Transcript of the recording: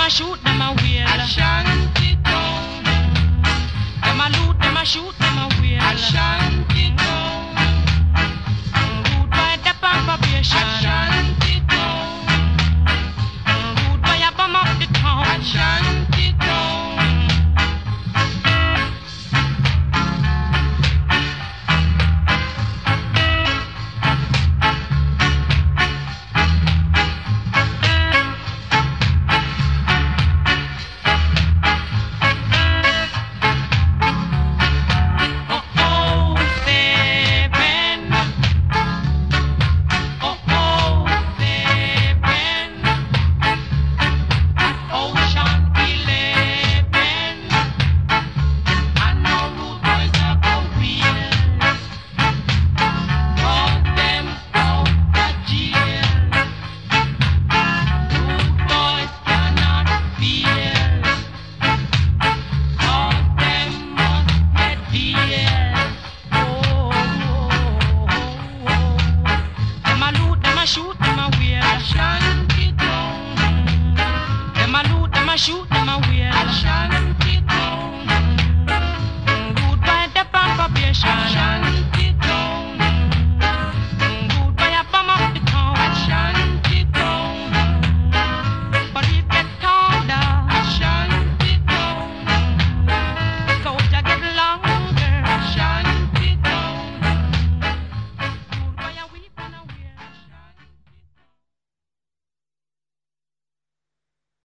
a shoot, them a wheel. Ashanti town. Them a loot, them a shoot, them a wheel. Ashanti town. Rude boy, the on probation. Ashanti town. Rude boy, a bum up the town. Ashanti town. Shoot them a wheel. Ashanti town. Them a loot, them a shoot, them a wheel. Ashanti town. Rude boy, the on probation.